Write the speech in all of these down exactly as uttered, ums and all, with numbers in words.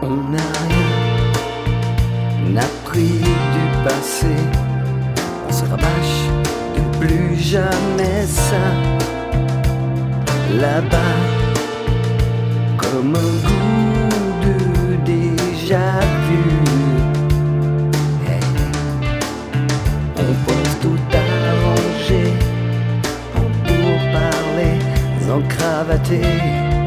On n'a rien appris du passé, on se rabâche de plus jamais ça. Là-bas, comme un goût de déjà vu, hey. On pense tout arranger, en pourparlers encravatés.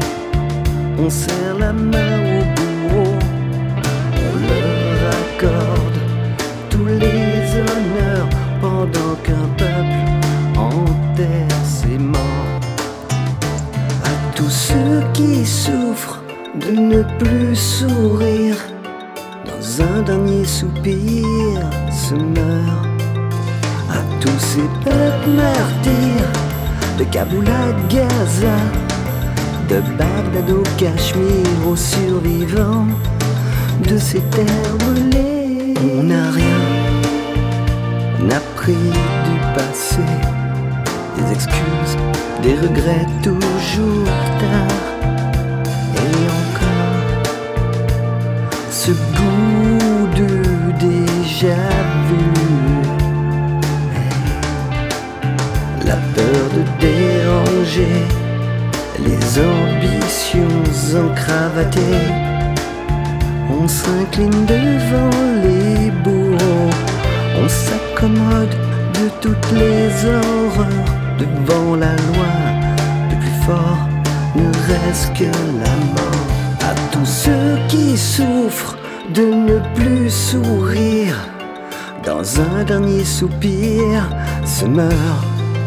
On serre la main au bourreau, on leur accorde tous les honneurs pendant qu'un peuple enterre ses morts. À tous ceux qui souffrent de ne plus sourire, dans un dernier soupir se meurt. À tous ces peuples martyrs, de Kaboul à Gaza, de Bagdad au Cachemire, aux survivants de ces terres brûlées. On n'a rien appris du passé, des excuses, des regrets toujours tard. Et encore ce goût de déjà vu, hey. La peur de déranger, les ambitions encravatées. On s'incline devant les bourreaux, on s'accommode de toutes les horreurs. Devant la loi, le plus fort ne reste que la mort. À tous ceux qui souffrent de ne plus sourire, dans un dernier soupir se meurt.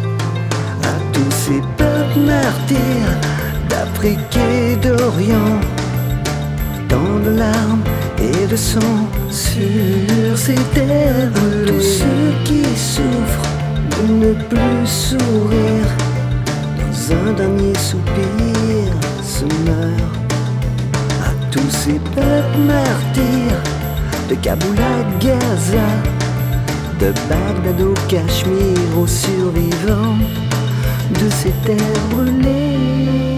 À tous ces peuples martyrs d'Afrique et d'Orient, tant de larmes et de sang sur ces terres brûlées. Tous ceux qui souffrent de ne plus sourire, dans un dernier soupir se meurt. À tous ces peuples martyrs, de Kaboul à Gaza, de Bagdad au Cachemire, aux survivants de ces terres brûlées.